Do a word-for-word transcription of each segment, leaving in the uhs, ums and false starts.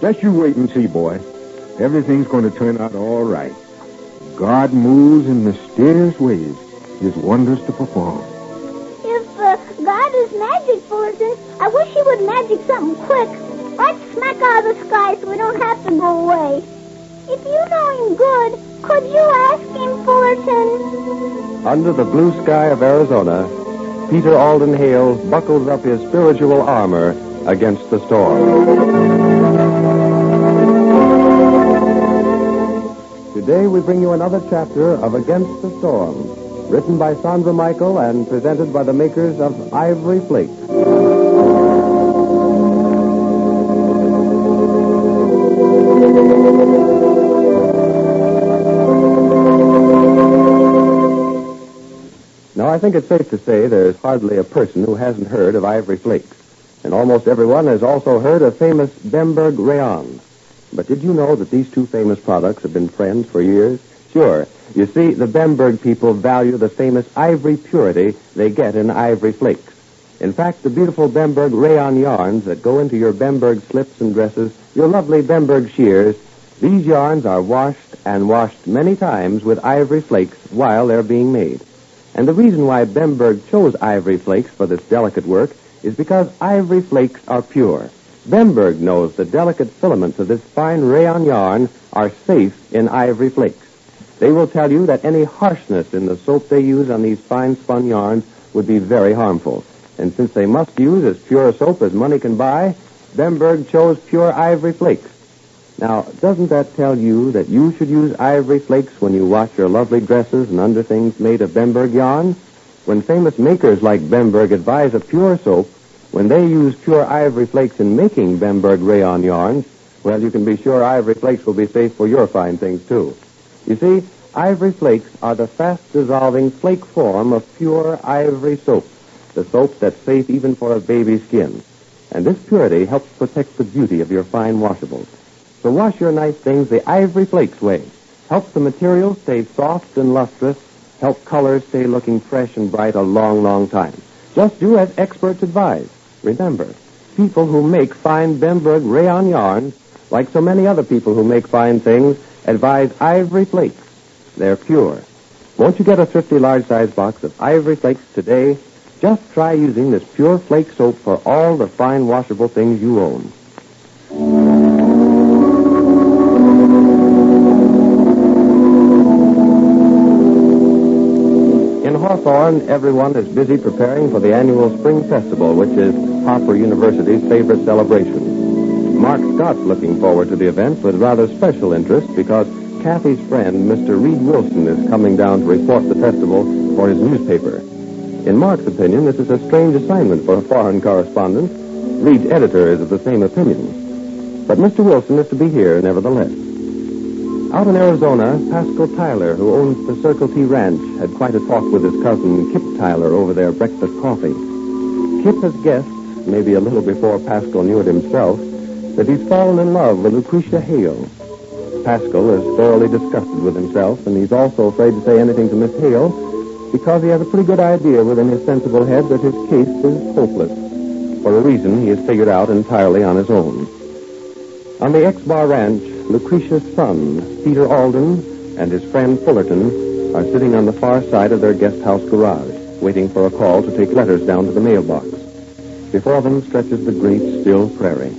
Just you wait and see, boy. Everything's going to turn out all right. God moves in mysterious ways, his wonders to perform. If uh, God is magic, Fullerton, I wish he would magic something quick. Like smack out of the sky so we don't have to go away. If you know him good, could you ask him, Fullerton? Under the blue sky of Arizona, Peter Alden Hale buckles up his spiritual armor against the storm. Today we bring you another chapter of Against the Storm, written by Sandra Michael and presented by the makers of Ivory Flakes. Now, I think it's safe to say there's hardly a person who hasn't heard of Ivory Flakes. And almost everyone has also heard of famous Bemberg Rayon. But did you know that these two famous products have been friends for years? Sure. You see, the Bemberg people value the famous ivory purity they get in Ivory Flakes. In fact, the beautiful Bemberg Rayon yarns that go into your Bemberg slips and dresses, your lovely Bemberg shears, these yarns are washed and washed many times with Ivory Flakes while they're being made. And the reason why Bemberg chose Ivory Flakes for this delicate work is because Ivory Flakes are pure. Bemberg knows the delicate filaments of this fine rayon yarn are safe in Ivory Flakes. They will tell you that any harshness in the soap they use on these fine spun yarns would be very harmful. And since they must use as pure a soap as money can buy, Bemberg chose pure Ivory Flakes. Now, doesn't that tell you that you should use Ivory Flakes when you wash your lovely dresses and underthings made of Bemberg yarn? When famous makers like Bemberg advise a pure soap, when they use pure Ivory Flakes in making Bemberg rayon yarns, well, you can be sure Ivory Flakes will be safe for your fine things, too. You see, Ivory Flakes are the fast-dissolving flake form of pure ivory soap, the soap that's safe even for a baby's skin. And this purity helps protect the beauty of your fine washables. So wash your nice things the Ivory Flakes way. Help the material stay soft and lustrous. Help colors stay looking fresh and bright a long, long time. Just do as experts advise. Remember, people who make fine Bemberg rayon yarns, like so many other people who make fine things, advise Ivory Flakes. They're pure. Won't you get a thrifty large-size box of Ivory Flakes today? Just try using this pure flake soap for all the fine washable things you own. In Hawthorne, everyone is busy preparing for the annual Spring Festival, which is Harper University's favorite celebration. Mark Scott's looking forward to the event with rather special interest because Kathy's friend, Mister Reed Wilson, is coming down to report the festival for his newspaper. In Mark's opinion, this is a strange assignment for a foreign correspondent. Reed's editor is of the same opinion. But Mister Wilson is to be here nevertheless. Out in Arizona, Pascal Tyler, who owns the Circle T Ranch, had quite a talk with his cousin Kip Tyler over their breakfast coffee. Kip has guessed, maybe a little before Pascal knew it himself, that he's fallen in love with Lucretia Hale. Pascal is thoroughly disgusted with himself, and he's also afraid to say anything to Miss Hale because he has a pretty good idea within his sensible head that his case is hopeless, for a reason he has figured out entirely on his own. On the X-Bar Ranch, Lucretia's son, Peter Alden, and his friend Fullerton are sitting on the far side of their guest house garage, waiting for a call to take letters down to the mailbox. Before them stretches the great, still prairie.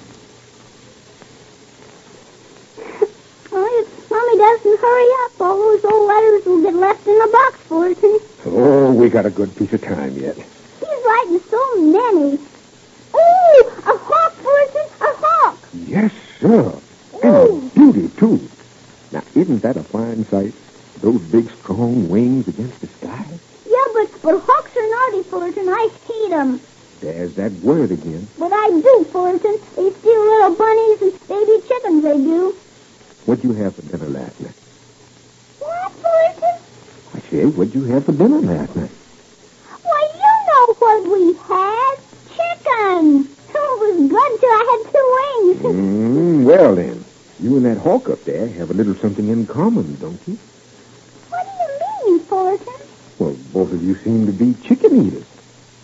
Well, if Mommy doesn't hurry up, all those old letters will get left in the box, Fullerton. Oh, we got a good piece of time yet. He's writing so many. Oh, a hawk, Fullerton, a hawk. Yes, sir. And a beauty, too. Now, isn't that a fine sight? Those big, strong wings against the sky? Yeah, but, but hawks are naughty, Fullerton. I hate them. There's that word again. But I do, Fullerton. They steal little bunnies and baby chickens, they do. What'd you have for dinner last night? What, Fullerton? I said, what'd you have for dinner last night? Why, you know what we had. Chicken. Oh, it was good till I had two wings. Mm, well, then. You and that hawk up there have a little something in common, don't you? What do you mean, Fullerton? Well, both of you seem to be chicken eaters.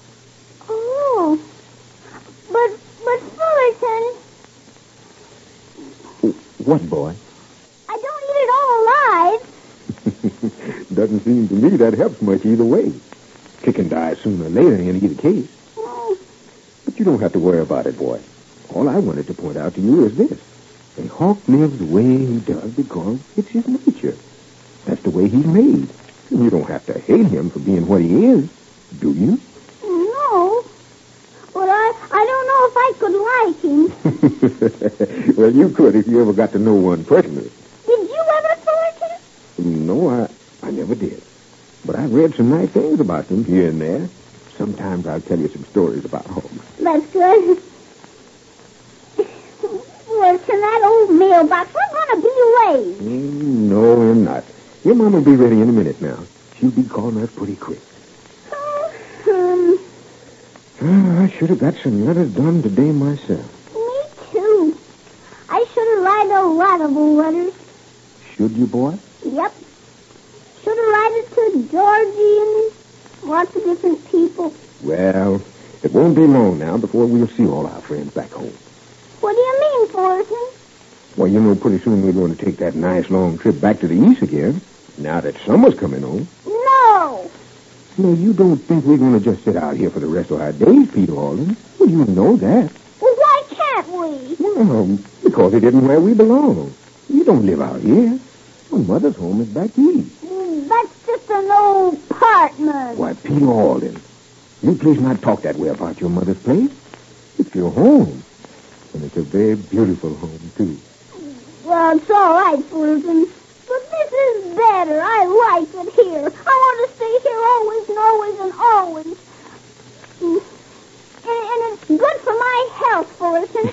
Oh. But, but Fullerton... What, boy? I don't eat it all alive. Doesn't seem to me that helps much either way. Chicken dies sooner or later in either case. Oh. But you don't have to worry about it, boy. All I wanted to point out to you is this. A hawk lives the way he does because it's his nature. That's the way he's made. And you don't have to hate him for being what he is, do you? No. But I, I don't know if I could like him. Well, you could if you ever got to know one personally. Did you ever, Fullerton? No, I, I never did. But I've read some nice things about them here and there. Sometimes I'll tell you some stories about hogs. That's good. Fullerton, that old mailbox, we're going to be late. Mm, no, we're not. Your mom will be ready in a minute now. She'll be calling us pretty quick. Oh, um... Oh, I should have got some letters done today myself. Me too. I should have written a lot of letters. Should you, boy? Yep. Should have written it to Georgie and lots of different people. Well, it won't be long now before we'll see all our friends back home. What do you mean, Fullerton? Well, you know, pretty soon we're going to take that nice long trip back to the east again, now that summer's coming on. No. No, you don't think we're going to just sit out here for the rest of our days, Peter Alden? Well, you know that. Well, why can't we? Well, because it isn't where we belong. We don't live out here. Well, Mother's home is back east. Mm, That's just an old apartment. Why, Peter Alden, you please not talk that way about your mother's place. It's your home. And it's a very beautiful home, too. Well, it's all right, Fullerton. But this is better. I like it here. I want to stay here always and always and always. Mm. And, and it's good for my health, Fullerton.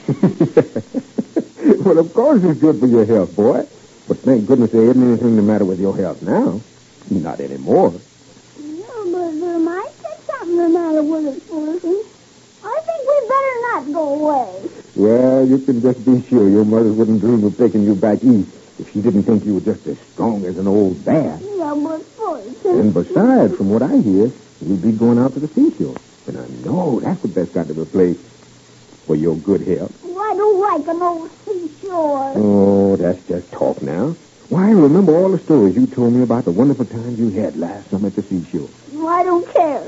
Well, of course it's good for your health, boy. But thank goodness there isn't anything the matter with your health now. Not anymore. No, but there might be something the matter with it, Fullerton. I think we better not go away. Well, you can just be sure your mother wouldn't dream of taking you back east if she didn't think you were just as strong as an old bear. Yeah, but Fullerton... And besides, from what I hear, you'll be going out to the seashore. And I know that's the best kind of a place for your good health. Well, I don't like an old seashore. Oh, that's just talk now. Why, I remember all the stories you told me about the wonderful times you had last summer at the seashore. Well, I don't care.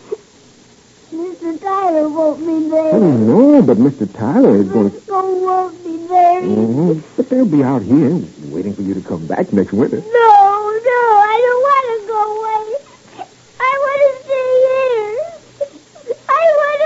Mister Tyler won't be there. Oh, no, but Mister Tyler is going to... Frisco won't be there. Mm-hmm. But they'll be out here waiting for you to come back next winter. No, no, I don't want to go away. I want to stay here. I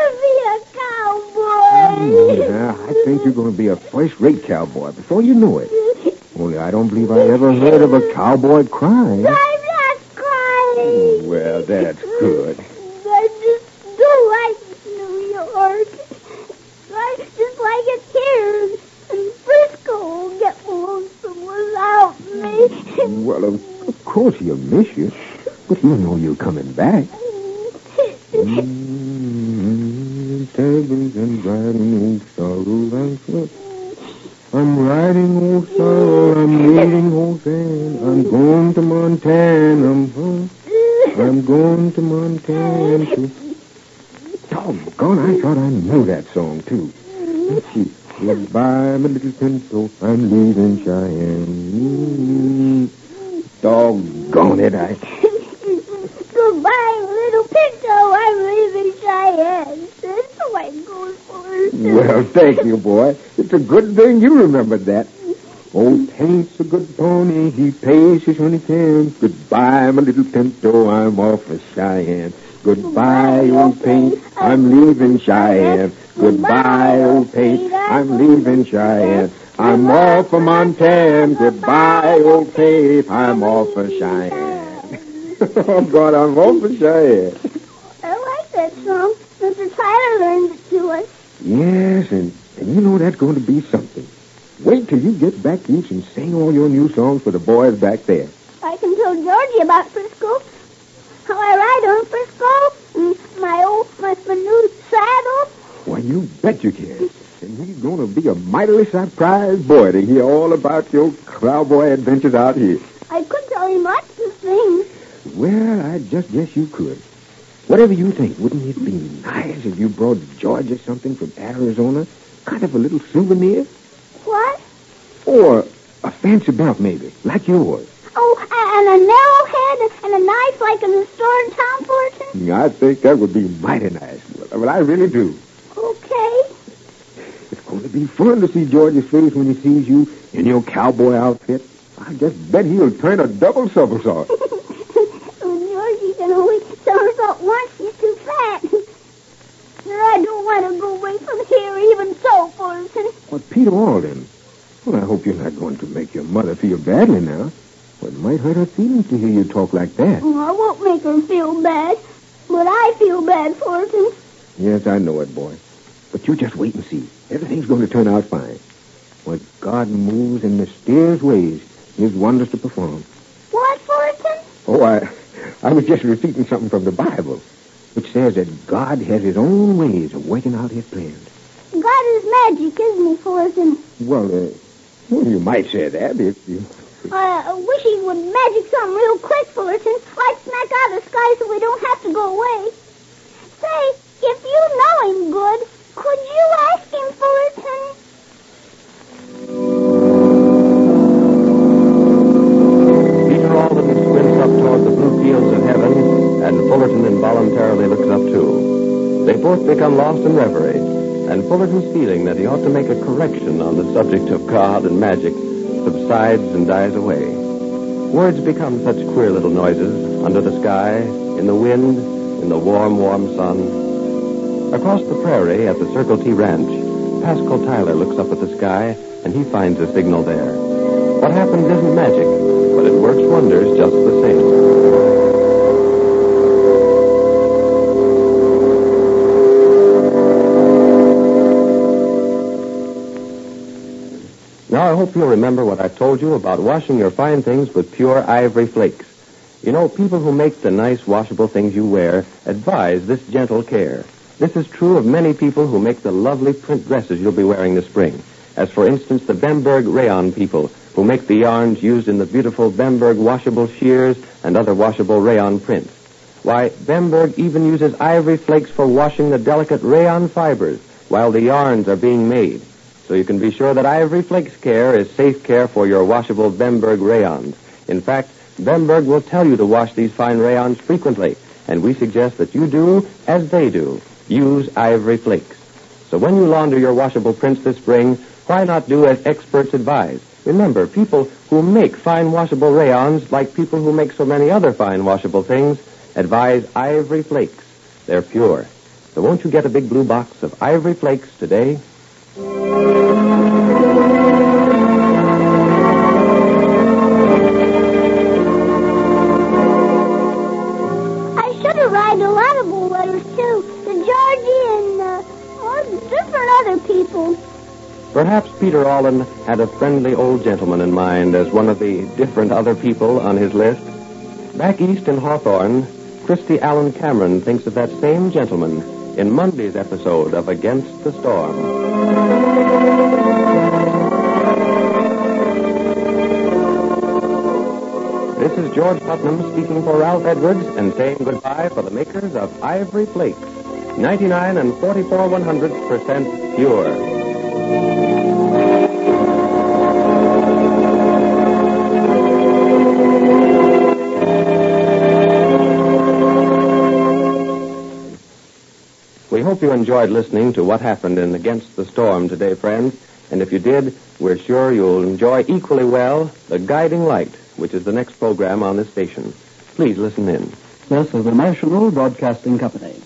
want to be a cowboy. Yeah, I think you're going to be a first-rate cowboy before you know it. Only I don't believe I ever heard of a cowboy crying. I'm not crying. Well, that's good. I just don't like New York. I just like it here. And Frisco will get lonesome without me. Well, of, of course he'll miss you. But you know you're coming back. Mm-hmm. Tables and riding old sorrow and foot. I'm riding old sorrow, I'm leading old fan. I'm going to Montana. I'm, I'm going to Montana. To... Doggone, I thought I knew that song, too. Let's see. Goodbye, my little pinto, I'm leaving Cheyenne. Doggone it, I... Goodbye, little pinto, I'm leaving Cheyenne. That's the way it goes for her. Well, thank you, boy. It's a good thing you remembered that. Old Paint's a good pony, he paces when he can. Goodbye, my little pinto, I'm off for Cheyenne. Goodbye, old Paint, I'm leaving Cheyenne. Goodbye, old Paint, I'm leaving Cheyenne. I'm off for Montana. Goodbye, old Paint, I'm off for Cheyenne. Oh, God, I'm off for Cheyenne. I like that song. Mister Tyler learned it to us. Yes, and, and you know that's going to be something. Wait till you get back east and sing all your new songs for the boys back there. I can tell Georgie about Frisco. How I ride on Frisco. And my old, my, my new saddle. Why, you bet you can. And he's going to be a mightily surprised boy to hear all about your cowboy adventures out here. I could tell him lots of things. Well, I just guess you could. Whatever you think, wouldn't it be nice if you brought Georgia something from Arizona? Kind of a little souvenir? What? Or A fancy belt, maybe, like yours. Oh, and a narrow head and a knife like in the store in town, Fullerton? I think that would be mighty nice. Well, I really do. Okay. It's going to be fun to see George's face when he sees you in your cowboy outfit. I just bet he'll turn a double somersault. Oh, George, he can only somersault once. He's too fat. But I don't want to go away from here, even so, Fullerton. What, Peter Alden? Well, I hope you're not going to make your mother feel badly now. Well, it might hurt her feelings to hear you talk like that. Oh, I won't make her feel bad. But I feel bad, Fullerton. Yes, I know it, boy. But you just wait and see. Everything's going to turn out fine. When God moves in mysterious ways, he has wonders to perform. What, Fullerton? Oh, I, I was just repeating something from the Bible, which says that God has his own ways of working out his plans. God is magic, isn't he, Fullerton? Well, uh, well, you might say that if you... Uh, I wish he would magic something real quick, Fullerton, like smack out of the sky so we don't have to go away. Say, if you know him good, could you ask him, Fullerton? Peter Alden squints up toward the blue fields of heaven, and Fullerton involuntarily looks up too. They both become lost in reverie, and Fullerton's feeling that he ought to make a correction on the subject of God and magic subsides and dies away. Words become such queer little noises under the sky, in the wind, in the warm, warm sun. Across the prairie at the Circle T Ranch, Pascal Tyler looks up at the sky, and he finds a signal there. What happens isn't magic, but it works wonders just the same. Now, I hope you'll remember what I told you about washing your fine things with pure ivory flakes. You know, people who make the nice washable things you wear advise this gentle care. This is true of many people who make the lovely print dresses you'll be wearing this spring. As, for instance, the Bemberg Rayon people, who make the yarns used in the beautiful Bemberg washable shears and other washable rayon prints. Why, Bemberg even uses ivory flakes for washing the delicate rayon fibers while the yarns are being made. So you can be sure that Ivory Flakes care is safe care for your washable Bemberg rayons. In fact, Bemberg will tell you to wash these fine rayons frequently, and we suggest that you do as they do. Use Ivory Flakes. So when you launder your washable prints this spring, why not do as experts advise? Remember, people who make fine washable rayons, like people who make so many other fine washable things, advise Ivory Flakes. They're pure. So won't you get a big blue box of Ivory Flakes today? I should have written a lot of more letters, too, to Georgie and uh, all different other people. Perhaps Peter Allen had a friendly old gentleman in mind as one of the different other people on his list. Back east in Hawthorne, Christy Allen Cameron thinks of that same gentleman in Monday's episode of Against the Storm. This is George Putnam speaking for Ralph Edwards and saying goodbye for the makers of Ivory Flakes, ninety-nine and forty-four one hundredths percent pure. We hope you enjoyed listening to what happened in Against the Storm today, friends. And if you did, we're sure you'll enjoy equally well The Guiding Light, which is the next program on this station. Please listen in. This is the National Broadcasting Company.